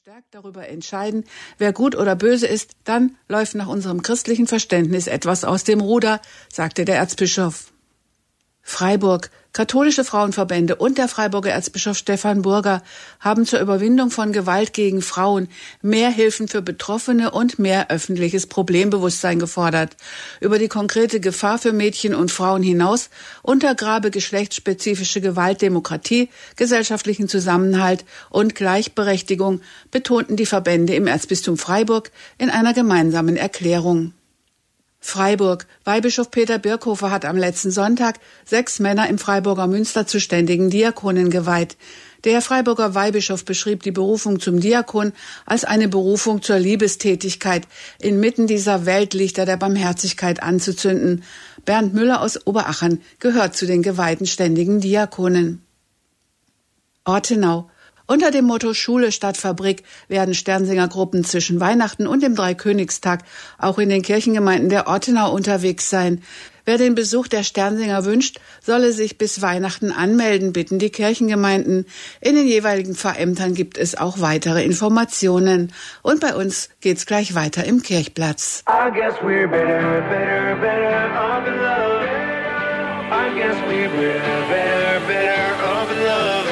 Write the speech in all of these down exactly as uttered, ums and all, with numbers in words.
verstärkt darüber entscheiden, wer gut oder böse ist, dann läuft nach unserem christlichen Verständnis etwas aus dem Ruder, sagte der Erzbischof. Freiburg, katholische Frauenverbände und der Freiburger Erzbischof Stefan Burger haben zur Überwindung von Gewalt gegen Frauen mehr Hilfen für Betroffene und mehr öffentliches Problembewusstsein gefordert. Über die konkrete Gefahr für Mädchen und Frauen hinaus untergrabe geschlechtsspezifische Gewalt Demokratie, gesellschaftlichen Zusammenhalt und Gleichberechtigung, betonten die Verbände im Erzbistum Freiburg in einer gemeinsamen Erklärung. Freiburg. Weihbischof Peter Birkhofer hat am letzten Sonntag sechs Männer im Freiburger Münster zu ständigen Diakonen geweiht. Der Freiburger Weihbischof beschrieb die Berufung zum Diakon als eine Berufung zur Liebestätigkeit, inmitten dieser Weltlichter der Barmherzigkeit anzuzünden. Bernd Müller aus Oberachern gehört zu den geweihten ständigen Diakonen. Ortenau. Unter dem Motto Schule statt Fabrik werden Sternsingergruppen zwischen Weihnachten und dem Dreikönigstag auch in den Kirchengemeinden der Ortenau unterwegs sein. Wer den Besuch der Sternsinger wünscht, solle sich bis Weihnachten anmelden, bitten die Kirchengemeinden. In den jeweiligen Pfarrämtern gibt es auch weitere Informationen. Und bei uns geht's gleich weiter im Kirchplatz. I guess we're better, better, better off in love. I guess we're better, better, better off in love.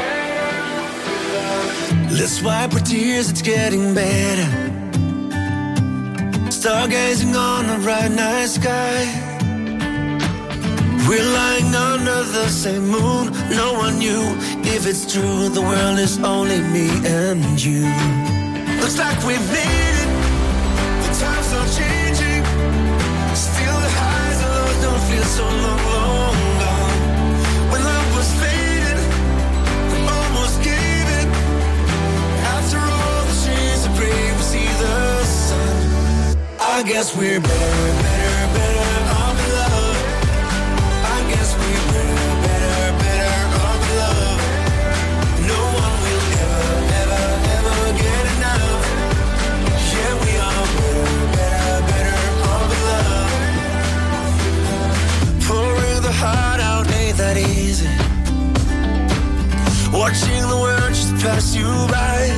Let's wipe our tears, it's getting better. Stargazing on a bright night sky. We're lying under the same moon. No one knew if it's true. The world is only me and you. Looks like we made it. The times are changing. Still the highs and lows don't feel so long, long gone. When love was fading, we almost gave it. After all the shades of gray, we see the sun. I guess we're better, better, better off in love. I guess we're better, better, better off in love. No one will ever, ever, ever get enough. Yeah, we are better, better, better off in love. Pouring the heart out ain't that easy. Watching the world just pass you by.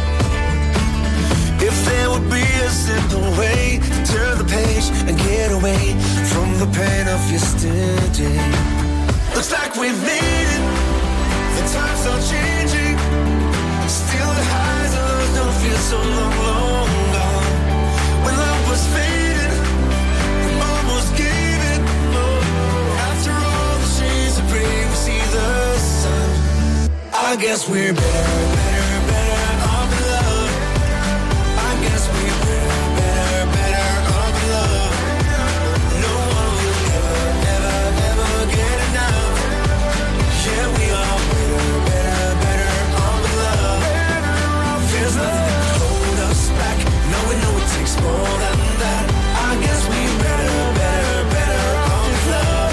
If there would be a simple way to turn the page and get away from the pain of yesterday. Looks like we made it. The times are changing. Still the highs and lows don't feel so long, long gone. When love was fading, we almost gave it. Oh, after all the shades of gray, we see the sun. I guess we're better, better, better off in love. I guess we're better, better, better off in love. No one will ever, ever, ever get enough. Yeah, we are better, better, better off in love. There's nothing that can hold us back. No, we know it takes more than that. I guess we're better, better, better off in love.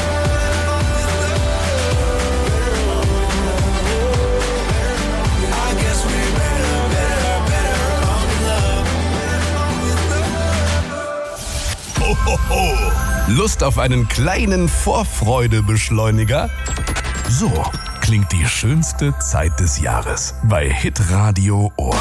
I guess we're better, better, better off in love. Ho, ho, ho. Lust auf einen kleinen Vorfreudebeschleuniger? So klingt die schönste Zeit des Jahres bei Hitradio Ohr.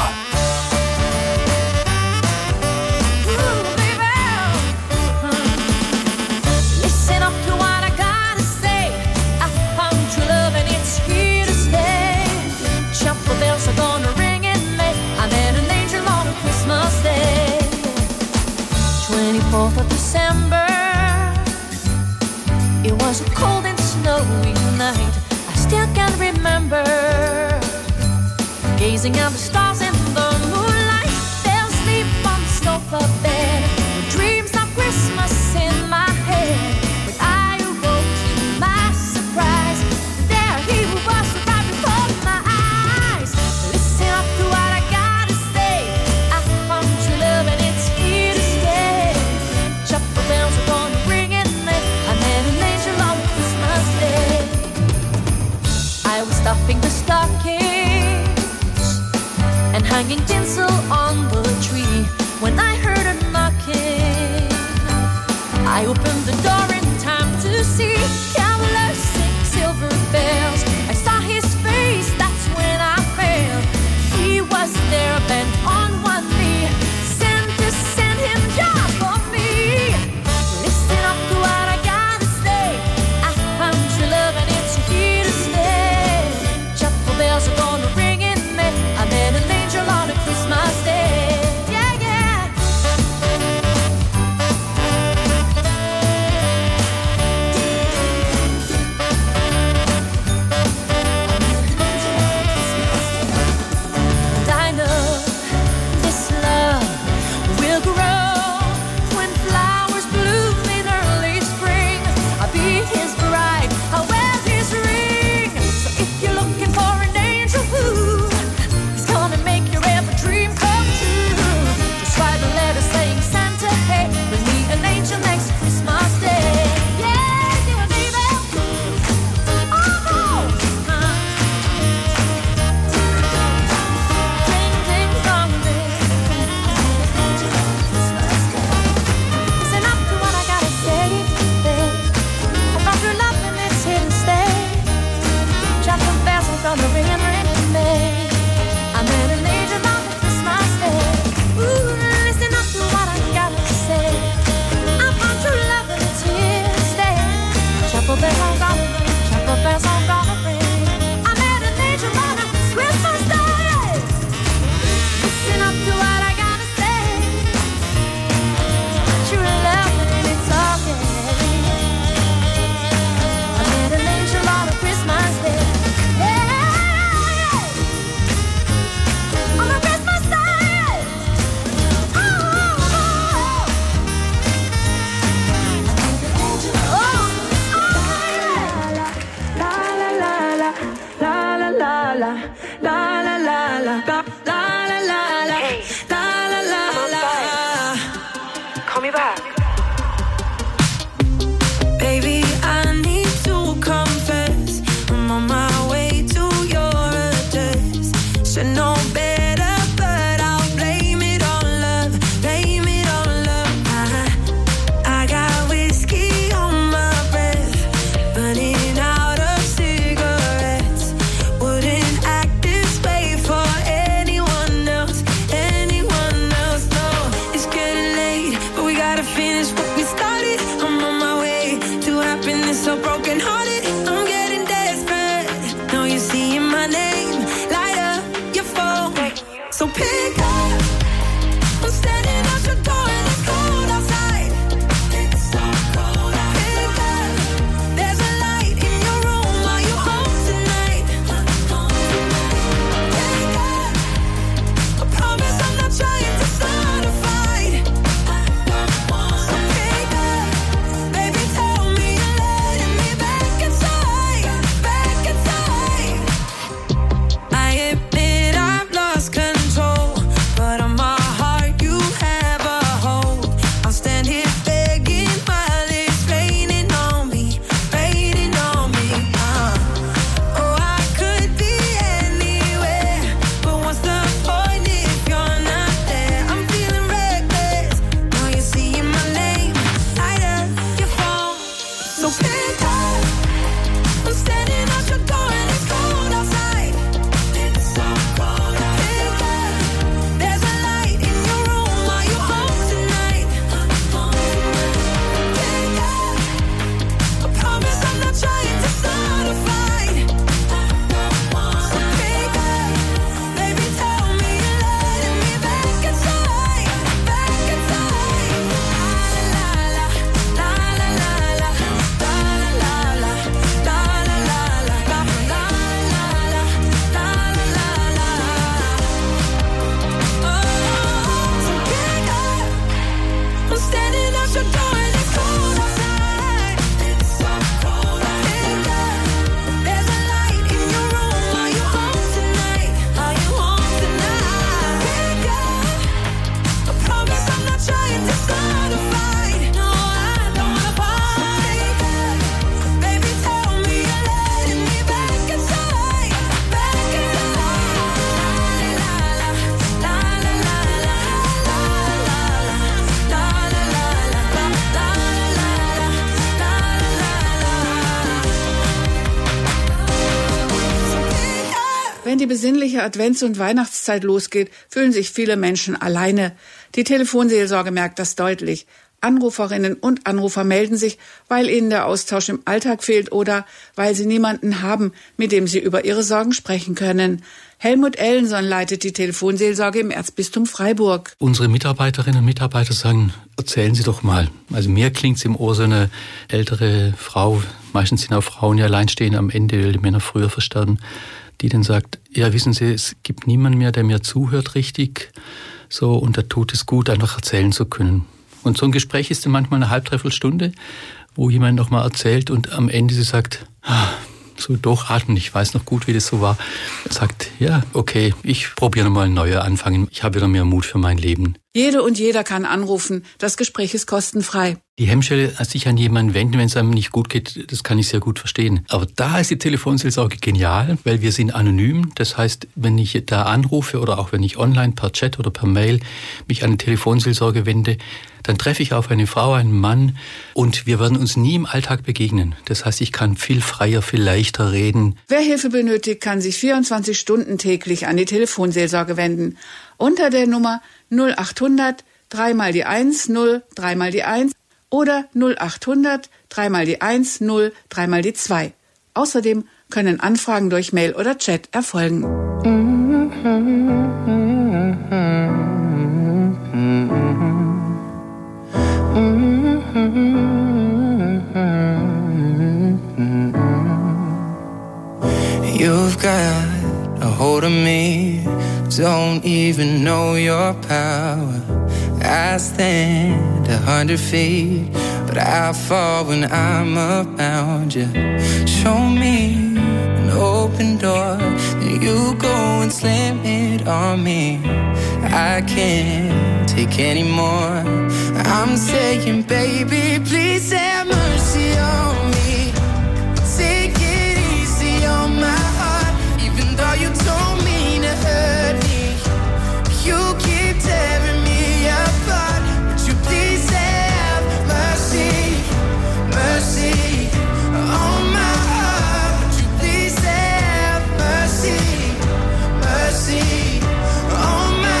Listen up to what I gotta say. I found true love and it's here to stay. Chapel bells are gonna ring in May. I met an angel on Christmas Day. twenty-fourth of December. It was a cold and snowy night. I still can remember gazing at the stars and the moonlight. Fell asleep on the sofa bed with dreams of Christmas in my head. When I awoke to my surprise, there he was right before my eyes. Listen up to what I gotta say. I found true love and it's here to stay. Chapel bells are gonna ring in May. I met an angel on Christmas Day. I was stuffing the stockings and hanging tinsel on the tree when I heard a knocking. I opened the door in time to see carolers sing silver bells. I saw his face, that's when I fell. He was there bent on Wenn die besinnliche Advents- und Weihnachtszeit losgeht, fühlen sich viele Menschen alleine. Die Telefonseelsorge merkt das deutlich. Anruferinnen und Anrufer melden sich, weil ihnen der Austausch im Alltag fehlt oder weil sie niemanden haben, mit dem sie über ihre Sorgen sprechen können. Helmut Ellenson leitet die Telefonseelsorge im Erzbistum Freiburg. Unsere Mitarbeiterinnen und Mitarbeiter sagen, erzählen Sie doch mal. Also mir klingt es im Ohr so eine ältere Frau, meistens sind auch Frauen, die allein stehen am Ende, weil die Männer früher versterben, die dann sagt, ja wissen Sie, es gibt niemanden mehr, der mir zuhört richtig, so, und da tut es gut, einfach erzählen zu können. Und so ein Gespräch ist dann manchmal eine halbe, dreiviertel Stunde, wo jemand nochmal erzählt und am Ende sie sagt, ah, so durchatmen, ich weiß noch gut, wie das so war. Er sagt, ja, okay, ich probiere nochmal einen neuen Anfang, ich habe wieder mehr Mut für mein Leben. Jede und jeder kann anrufen, das Gespräch ist kostenfrei. Die Hemmschwelle, sich an jemanden wenden, wenn es einem nicht gut geht, das kann ich sehr gut verstehen. Aber da ist die Telefonseelsorge genial, weil wir sind anonym. Das heißt, wenn ich da anrufe oder auch wenn ich online per Chat oder per Mail mich an die Telefonseelsorge wende, dann treffe ich auf eine Frau, einen Mann und wir werden uns nie im Alltag begegnen. Das heißt, ich kann viel freier, viel leichter reden. Wer Hilfe benötigt, kann sich vierundzwanzig Stunden täglich an die Telefonseelsorge wenden. Unter der Nummer null achthundert drei mal die eins, null drei mal die eins oder null achthundert drei mal die eins, null drei mal die zwei. Außerdem können Anfragen durch Mail oder Chat erfolgen. You've got a hold of me, don't even know your power. I stand a hundred feet, but I fall when I'm around you. Show me an open door, then you go and slam it on me. I can't take any more. I'm saying, baby, please have mercy on me. Take it easy on my heart, even though you don't mean to hurt me. You keep tearing me apart, would you please have mercy, mercy on my heart? Would you please have mercy, mercy on my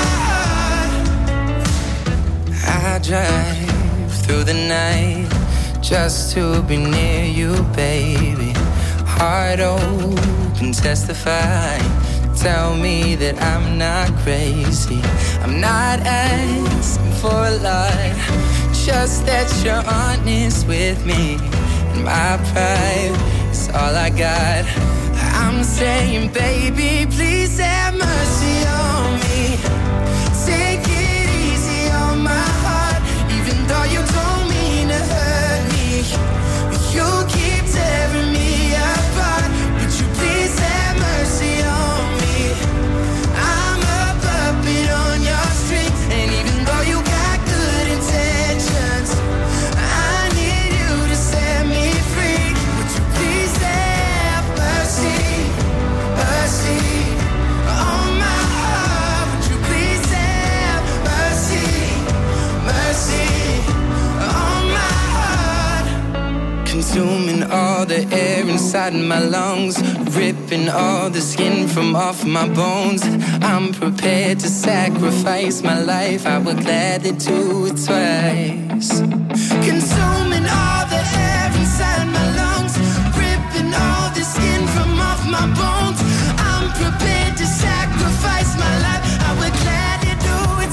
heart? I drive through the night just to be near you, baby. Heart open, testify. Tell me that I'm not crazy. I'm not asking for a lot, just that you're honest with me. And my pride is all I got. I'm saying, baby, please have mercy on me. Take it easy on my heart, even though you don't mean to hurt me. You keep tearing me apart, would you please have mercy on me? I'm a puppet on your string, and even though you got good intentions, I need you to set me free. Would you please have mercy, mercy on my heart? Would you please have mercy, mercy on my heart? Consuming all the air inside my lungs, ripping all the skin from off my bones. I'm prepared to sacrifice my life, I would gladly do it twice. Consuming all the air inside my lungs, ripping all the skin from off my bones. I'm prepared to sacrifice my life, I would gladly do it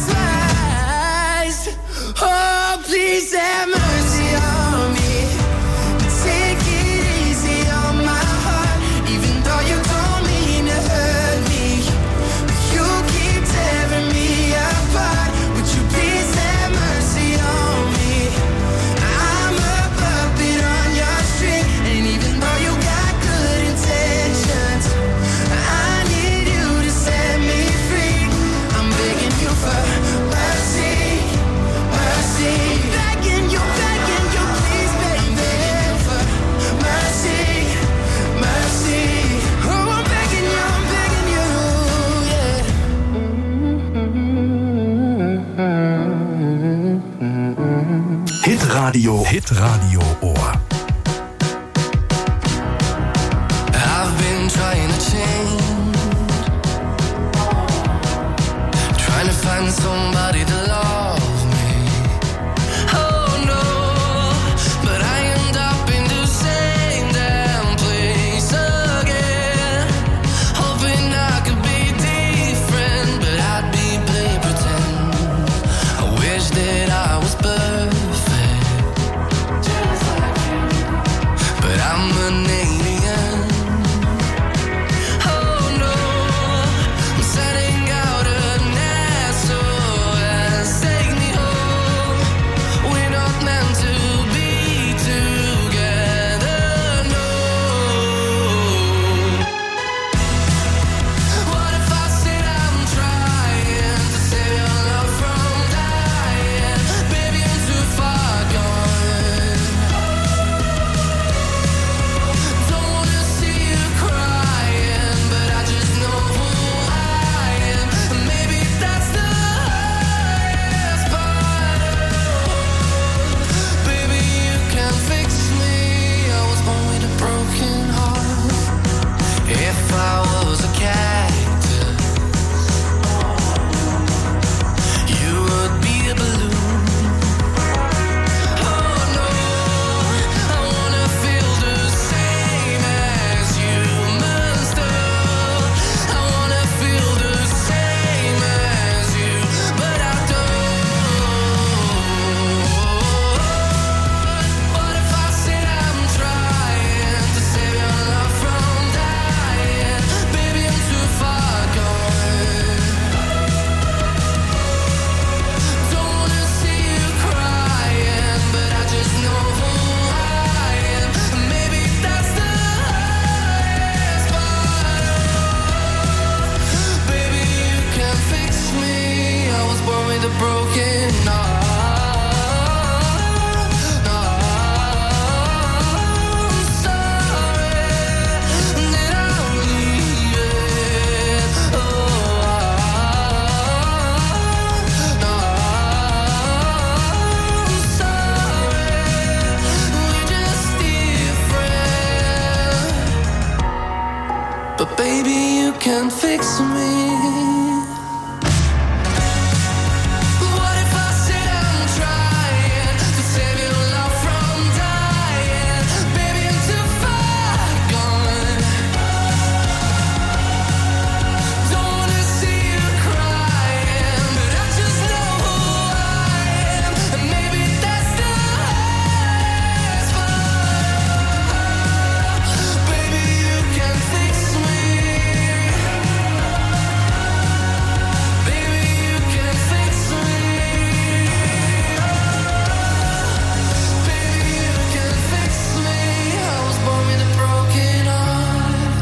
twice. Oh, please have mercy on me. Take it easy on my heart, even though you don't mean to hurt me. You keep tearing me apart, would you please have mercy on me? I'm a puppet on your string, and even though you got good intentions, I need you to set me free. I'm begging you for mercy, mercy. Begging you, begging you, please, baby, for mercy, mercy. Oh, I'm begging you, I'm begging you, yeah. Hitradio, Hitradio Ohr. I've been trying to change, somebody to love me. Oh no, but I end up in the same damn place again. Hoping I could be different, but I'd be play pretend. I wish that I was perfect, just like you, but I'm an alien. Oh no, I'm sending out an S O S, take me home. We're not meant to be together, no. What if I said I'm trying to save your love from dying? Baby, I'm too far gone. Don't wanna see you crying, but I just know who I am. And maybe that's the hardest part. Baby, you can fix me. I was born with a broken heart. If I was a cactus, you would be a balloon. Oh no, I wanna feel the same as humans do. I wanna feel the same as you, but I don't. What if I said I'm trying to save your love from dying? Baby, I'm too far gone. Don't wanna see you crying, but I just know who I am. And maybe that's the hardest part. Baby, you can fix me. I was born with a broken heart. I'm sorry that I'm leaving. Oh, I'm sorry. We're just different. But baby, you can fix me. What if I said I'm trying to save your love from dying? Baby, I'm too far gone. Don't wanna see you crying, but I just know who I am. And maybe that's the hardest part. Baby, you can fix me. Baby, you can fix me. Baby, you can fix me. I was born with a broken heart.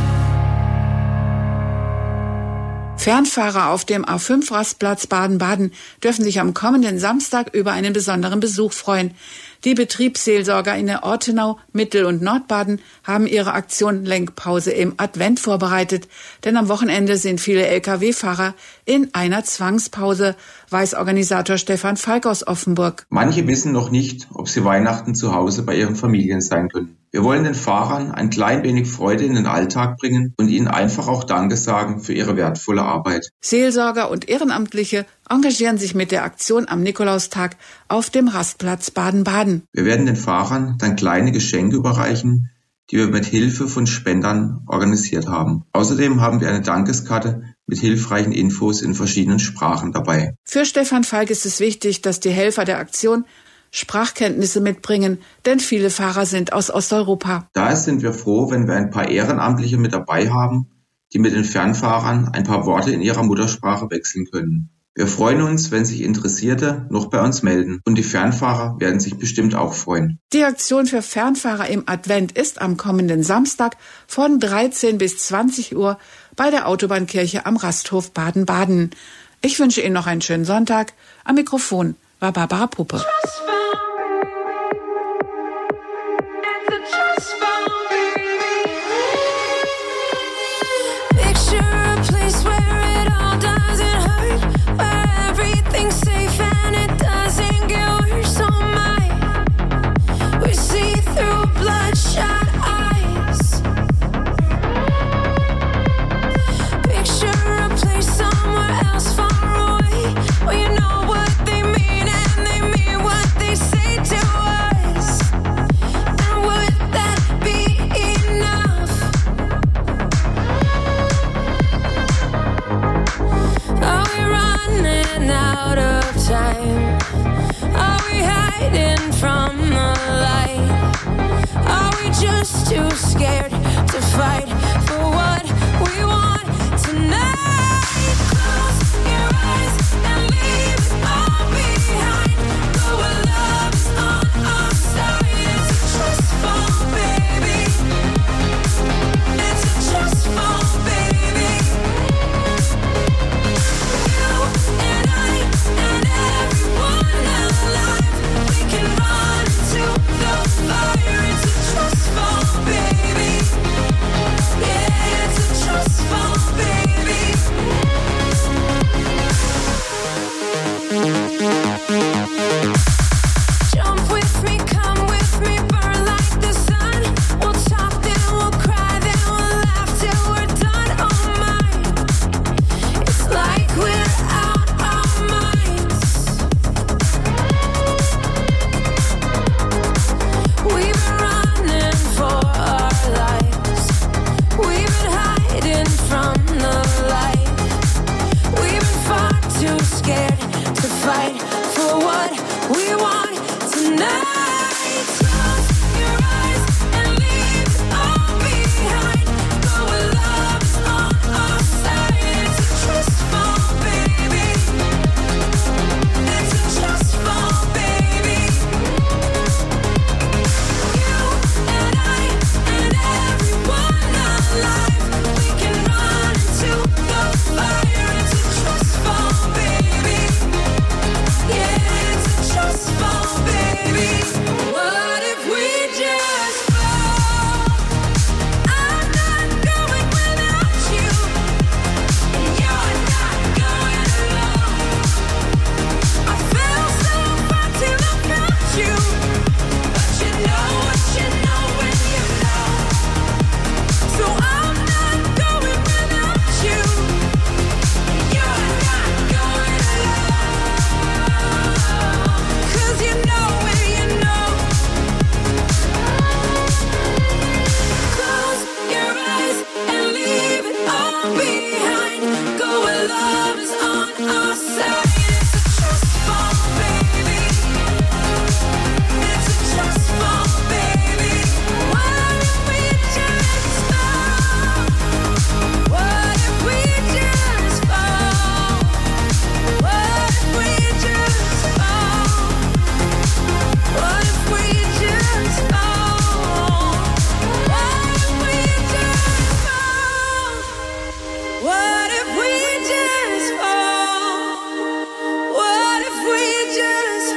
Fernfahrer auf dem A fünf Rastplatz Baden-Baden dürfen sich am kommenden Samstag über einen besonderen Besuch freuen. Die Betriebsseelsorger in der Ortenau, Mittel- und Nordbaden haben ihre Aktion Lenkpause im Advent vorbereitet. Denn am Wochenende sind viele L K W-Fahrer in einer Zwangspause, weiß Organisator Stefan Falk aus Offenburg. Manche wissen noch nicht, ob sie Weihnachten zu Hause bei ihren Familien sein können. Wir wollen den Fahrern ein klein wenig Freude in den Alltag bringen und ihnen einfach auch Danke sagen für ihre wertvolle Arbeit. Seelsorger und Ehrenamtliche engagieren sich mit der Aktion am Nikolaustag auf dem Rastplatz Baden-Baden. Wir werden den Fahrern dann kleine Geschenke überreichen, die wir mit Hilfe von Spendern organisiert haben. Außerdem haben wir eine Dankeskarte mit hilfreichen Infos in verschiedenen Sprachen dabei. Für Stefan Falk ist es wichtig, dass die Helfer der Aktion Sprachkenntnisse mitbringen, denn viele Fahrer sind aus Osteuropa. Daher sind wir froh, wenn wir ein paar Ehrenamtliche mit dabei haben, die mit den Fernfahrern ein paar Worte in ihrer Muttersprache wechseln können. Wir freuen uns, wenn sich Interessierte noch bei uns melden, und die Fernfahrer werden sich bestimmt auch freuen. Die Aktion für Fernfahrer im Advent ist am kommenden Samstag von dreizehn bis zwanzig Uhr bei der Autobahnkirche am Rasthof Baden-Baden. Ich wünsche Ihnen noch einen schönen Sonntag. Am Mikrofon war Barbara Puppe. Somewhere else far away, where you out of time? Are we hiding from the light? Are we just too scared to fight for what we want tonight? Close your eyes and leave it all behind. Go where love is on our side. It's a trust fall, baby. It's a trust fall, baby. You and I and everyone alive, we can run into the fire. It's a trust fall, baby. Yeah, it's a trust fall, baby. Jump with me, come with me, burn like the sun. We'll talk, then we'll cry, then we'll laugh till we're done. Oh my, it's like we're out our minds. We've been running for our lives. We've been hiding from the light. We've been far too scared to fight for what we want tonight. Close your eyes and leave it all behind. Go where love is on our side. It's a trust fall, baby. It's a trust fall, baby. You and I and everyone alive, we can run into the fire. It's a trust fall, baby. Yeah, it's a trust fall, baby. What if we just fall? I'm not going without you, and you're not going alone. I fell so far till I found you, but you know what you know when you know. So I'm not going without you, and you're not going alone. 'Cause you know when you know. Close your eyes and leave it all behind. Go where love is on our side. It's a trust fall, baby. It's a trust fall, baby. What if we just fall? What if we just fall? What if we just fall? What if we just fall? What if we just fall? What if we just fall? What if we just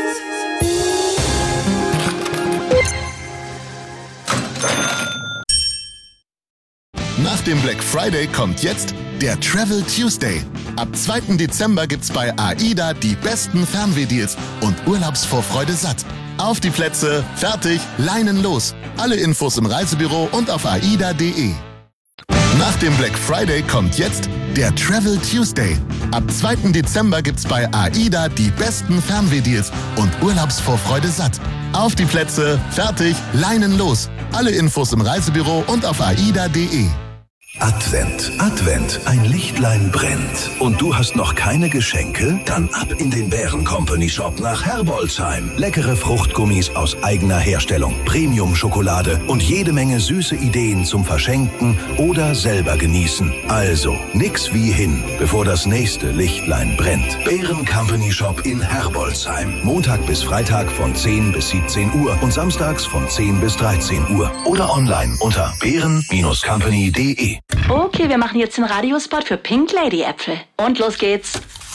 Nach dem Black Friday kommt jetzt der Travel Tuesday. Ab zweiten Dezember gibt's bei AIDA die besten Fernwehdeals und Urlaubsvorfreude satt. Auf die Plätze, fertig, Leinen los. Alle Infos im Reisebüro und auf aida punkt de. Nach dem Black Friday kommt jetzt der Travel Tuesday. Ab zweiten Dezember gibt's bei AIDA die besten Fernwehdeals und Urlaubsvorfreude satt. Auf die Plätze, fertig, Leinen los. Alle Infos im Reisebüro und auf aida punkt de. Advent, Advent, ein Lichtlein brennt. Und du hast noch keine Geschenke? Dann ab in den Bären Company Shop nach Herbolzheim. Leckere Fruchtgummis aus eigener Herstellung, Premium-Schokolade und jede Menge süße Ideen zum Verschenken oder selber genießen. Also, nix wie hin, bevor das nächste Lichtlein brennt. Bären Company Shop in Herbolzheim. Montag bis Freitag von zehn bis siebzehn Uhr und samstags von zehn bis dreizehn Uhr. Oder online unter bären Company punkt de. Okay, wir machen jetzt den Radiospot für Pink Lady Äpfel. Und los geht's.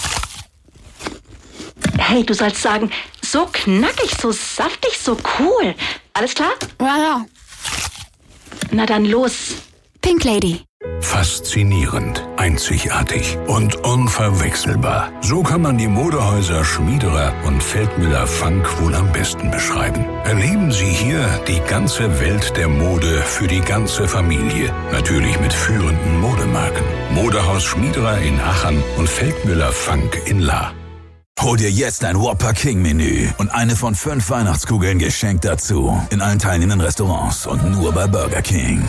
Hey, du sollst sagen, so knackig, so saftig, so cool. Alles klar? Ja, ja. Na dann los. Pink Lady. Faszinierend, einzigartig und unverwechselbar. So kann man die Modehäuser Schmiederer und Feldmüller Funk wohl am besten beschreiben. Erleben Sie hier die ganze Welt der Mode für die ganze Familie. Natürlich mit führenden Modemarken. Modehaus Schmiederer in Aachen und Feldmüller Funk in Lahr. Hol dir jetzt ein Whopper King Menü und eine von fünf Weihnachtskugeln geschenkt dazu. In allen teilnehmenden Restaurants und nur bei Burger King.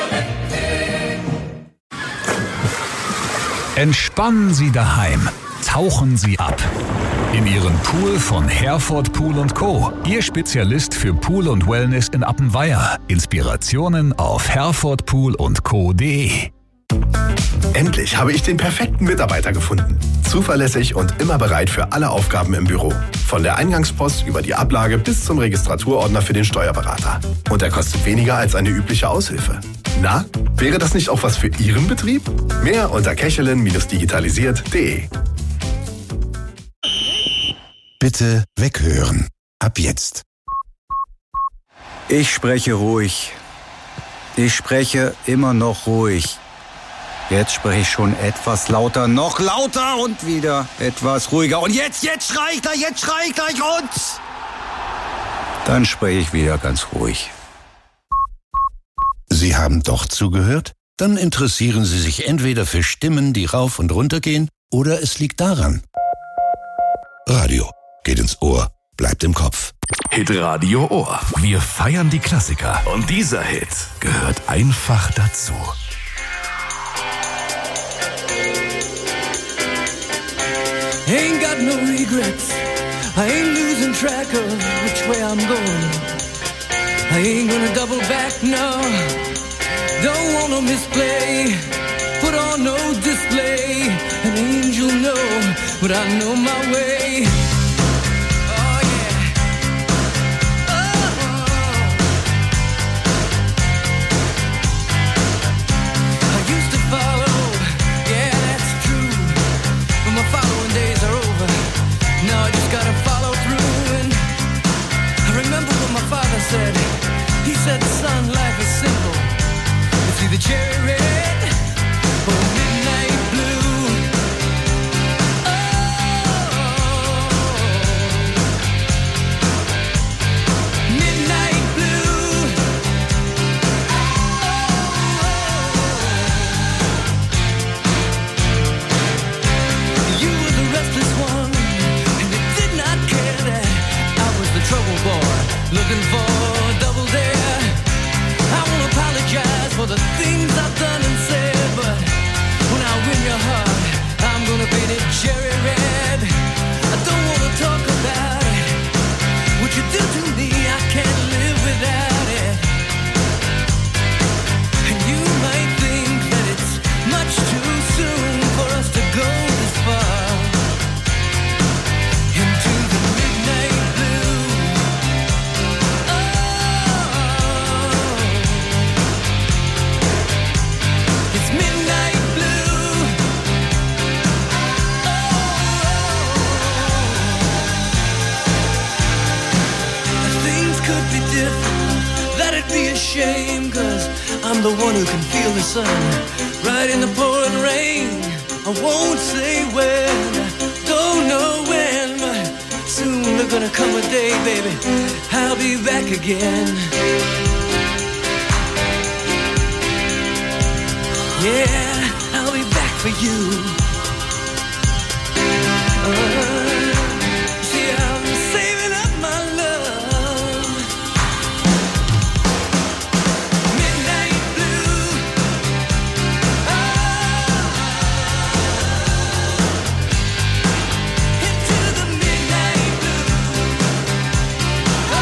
Entspannen Sie daheim. Tauchen Sie ab in Ihren Pool von Herford Pool und Co. Ihr Spezialist für Pool und Wellness in Appenweier. Inspirationen auf herford pool und co punkt de. Endlich habe ich den perfekten Mitarbeiter gefunden. Zuverlässig und immer bereit für alle Aufgaben im Büro. Von der Eingangspost über die Ablage bis zum Registraturordner für den Steuerberater. Und er kostet weniger als eine übliche Aushilfe. Na, wäre das nicht auch was für Ihren Betrieb? Mehr unter kechelin digitalisiert punkt de. Bitte weghören. Ab jetzt. Ich spreche ruhig. Ich spreche immer noch ruhig. Jetzt spreche ich schon etwas lauter, noch lauter und wieder etwas ruhiger. Und jetzt, jetzt schrei ich gleich, jetzt schrei ich gleich und... Dann spreche ich wieder ganz ruhig. Sie haben doch zugehört? Dann interessieren Sie sich entweder für Stimmen, die rauf und runter gehen, oder es liegt daran. Radio geht ins Ohr, bleibt im Kopf. Hitradio Ohr. Wir feiern die Klassiker. Und dieser Hit gehört einfach dazu. Ain't got no regrets. I ain't losing track of which way I'm going. I ain't gonna double back, no. Don't want no misplay. Put on no display. An angel, no, but I know my way. Oh yeah. Oh. I used to follow. Yeah, that's true. But my following days are over. Now I just gotta follow through. And I remember what my father said. He said, son, life is simple. It's either cherry red or midnight blue. Oh, midnight blue. Oh, you were the restless one, and you did not care that I was the trouble boy, looking for double dare. I won't apologize for the things I've done and said, but when I win your heart, I'm gonna paint it cherry red. I don't wanna talk about it. What you do to me, I can't live without it. And you might think that it's much too soon for us to go this far into the midnight blue. It's midnight blue. Oh, things could be different. That'd be a shame, 'cause I'm the one who can feel the sun right in the pouring rain. I won't say when, don't know when, but soon there's gonna come a day, baby, I'll be back again. Yeah, I'll be back for you. Uh, see, I'm saving up my love. Midnight blue. Oh, into the midnight blue. Oh,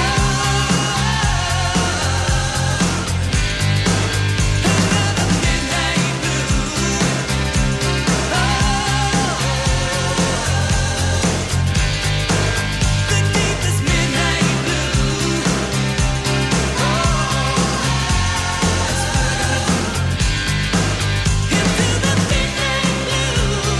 another midnight blue. Oh, the deepest midnight blue. Oh, that's what I gotta do. Into the midnight blue.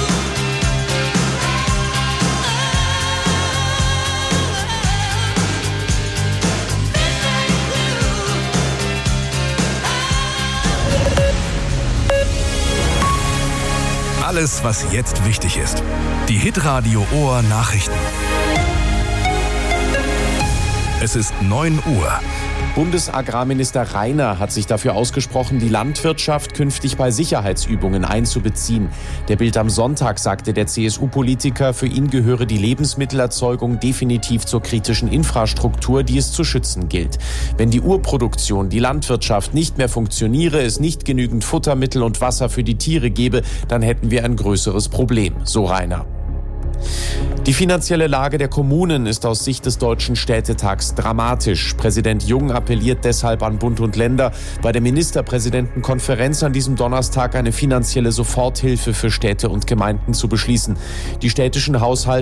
Alles, was jetzt wichtig ist. Die Hitradio Ohr Nachrichten. Es ist neun Uhr. Bundesagrarminister Rainer hat sich dafür ausgesprochen, die Landwirtschaft künftig bei Sicherheitsübungen einzubeziehen. Der Bild am Sonntag sagte der C S U-Politiker, für ihn gehöre die Lebensmittelerzeugung definitiv zur kritischen Infrastruktur, die es zu schützen gilt. Wenn die Urproduktion, die Landwirtschaft nicht mehr funktioniere, es nicht genügend Futtermittel und Wasser für die Tiere gäbe, dann hätten wir ein größeres Problem, so Rainer. Die finanzielle Lage der Kommunen ist aus Sicht des Deutschen Städtetags dramatisch. Präsident Jung appelliert deshalb an Bund und Länder, bei der Ministerpräsidentenkonferenz an diesem Donnerstag eine finanzielle Soforthilfe für Städte und Gemeinden zu beschließen. Die städtischen Haushalte